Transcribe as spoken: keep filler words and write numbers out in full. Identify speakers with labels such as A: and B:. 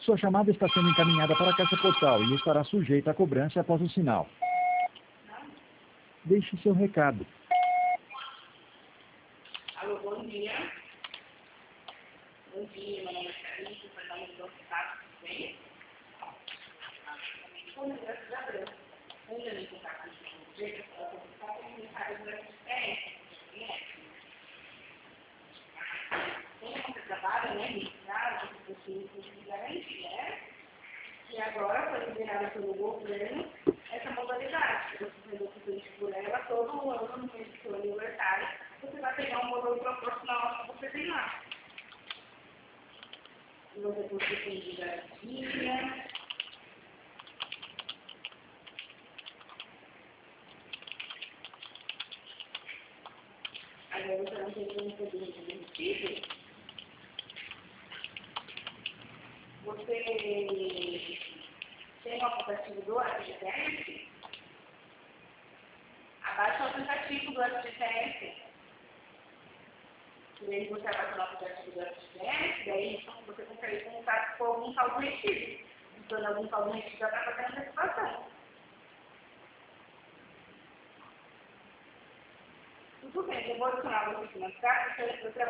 A: Sua chamada está sendo encaminhada para a caixa postal e estará sujeita a cobrança após o sinal. Deixe seu recado.
B: Alô, bom dia. Bom dia, meu nome é Carlinhos, para dar um contato, tudo bem? Como graças a Deus, ainda nem contato com você, para contar com comentários da assistência, como você trabalha, né, registrado, você tem garantia, né? E agora foi liberada pelo governo essa modalidade, que você vendeu por ela todo ano no mês do seu aniversário, você vai pegar um valor proporcional ao que você tem lá. E você pode ter de garantia. Agora você não tem como poder demitido. Você tem um aplicativo do S G T S? Abaixa o aplicativo do S G T S. E aí você abaixa o aplicativo do S G T S, daí você consegue contar com algum saldo retido. Então, algum saldo retido já está fazendo essa situação. Tudo bem, eu vou adicionar você aqui na casa, você